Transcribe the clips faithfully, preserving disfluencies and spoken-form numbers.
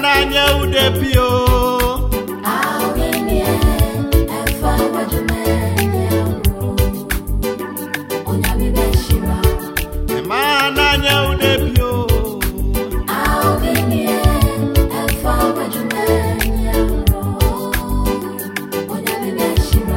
Emananya udepio. Awinie efa wajumenya ro. Onyami beshira. Emananya udepio. Awinie efa wajumenya ro. Onyami beshira.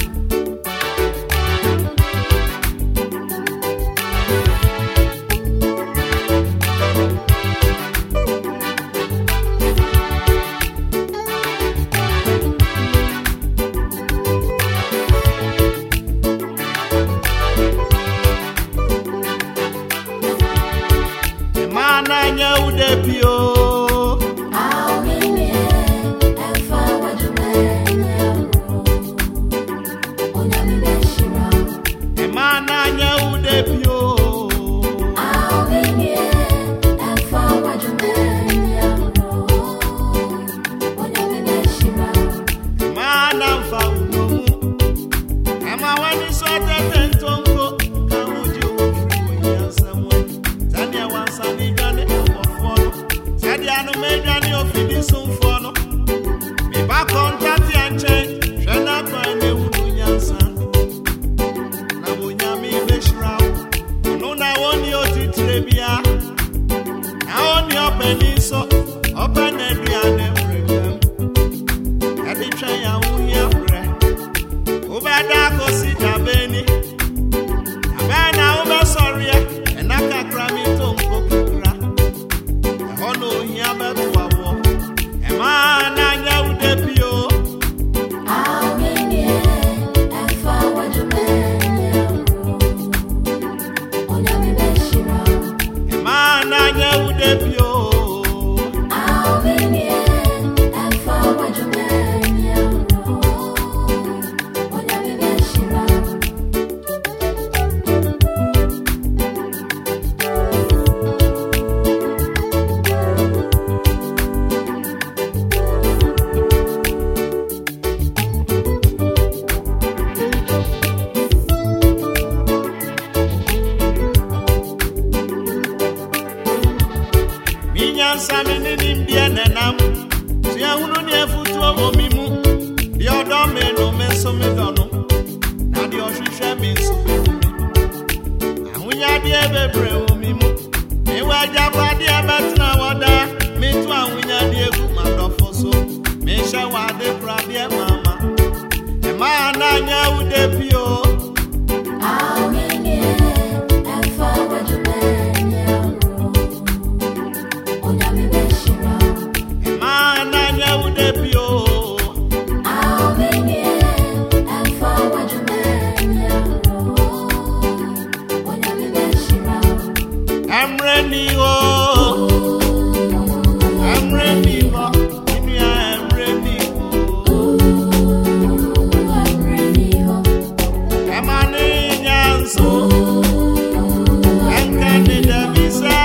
Emananya udepio. Awinie efa wajumenya ro. Onyami beshira. Emananya udepio. Awinie efa wajumenya ro. Onyami beshira. Mana mfa unomu. Ema wani sote tentonko. Kamuji ufuru yansamwe. Tania wansani gane ofono. Sadia no medani ofidi sumfono. Mi ba kontati anche. Shena kwa ene unu yansan. Na bunyami beshra. Nuna woni otitrebia. Na woni openiso. Opene diane mrem. Adi chaya unya pre. Ubada kosi tabeni. Abana ube sorry. Enaka krami tomko kukra. Ehono hiya betuwa wo. Emananya udepio. Awinie efa wajumenya ro. Onyami beshira. Emananya udepio. Awinie efa wajumenya ro. Onyami beshira. Minyansa minini mbie nenam. Siya hunu ni efutuo omimu. Di odo meno menso medono. Na di oshishe menso berume. Ahunya di ebebre omimu. Ewa japa di ebetina wada. Mitu ahunya di egu madofoso. Misha wade pra di mama. Emananya udepio. Awinie efa wajumenya ro. Onyami beshira. Emananya udepio. Awinie efa wajumenya ro. Onyami beshira. Emreni ho. Emreni ho. Inuya emreni ho. Amreniho. Emani nyanso. Enkani devisa.